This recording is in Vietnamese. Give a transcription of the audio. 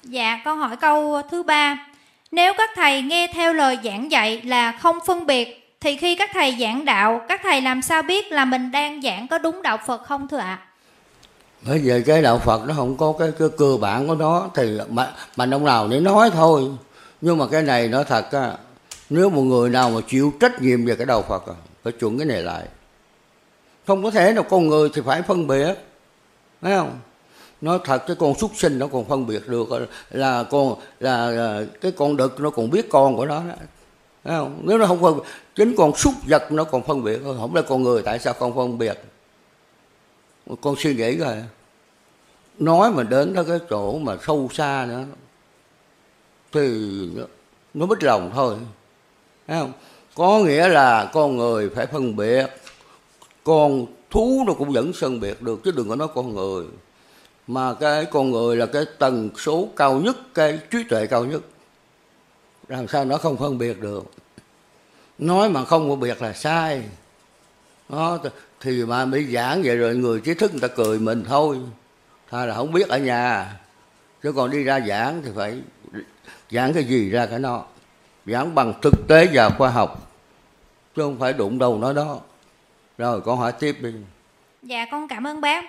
Dạ, con hỏi câu thứ ba. Nếu các thầy nghe theo lời giảng dạy là không phân biệt, thì khi các thầy giảng đạo, các thầy làm sao biết là mình đang giảng có đúng đạo Phật không thưa ạ? Bởi vì cái đạo Phật nó không có cái cơ bản của nó, thì mà ông nào để nói thôi. Nhưng mà cái này nói thật á, nếu một người nào mà chịu trách nhiệm về cái đạo Phật phải chuẩn cái này lại. Không có thể nào con người thì phải phân biệt, thấy không? Nói thật, cái con súc sinh nó còn phân biệt được là cái con đực nó còn biết con của nó đó. Thấy không? Nếu nó không phân biệt, chính con súc vật nó còn phân biệt, không lẽ con người tại sao không phân biệt? Con suy nghĩ rồi, nói mà đến đó cái chỗ mà sâu xa nữa thì nó mất lòng thôi, thấy không? Có nghĩa là con người phải phân biệt, con thú nó cũng vẫn phân biệt được, chứ đừng có nói con người. Mà cái con người là cái tần số cao nhất, cái trí tuệ cao nhất, làm sao nó không phân biệt được? Nói mà không phân biệt là sai đó. Thì mà bị giảng vậy rồi người trí thức người ta cười mình thôi, thay là không biết ở nhà. Chứ còn đi ra giảng thì phải giảng cái gì ra cái nó, giảng bằng thực tế và khoa học, chứ không phải đụng đầu nói đó. Rồi con hỏi tiếp đi. Dạ, con cảm ơn bác.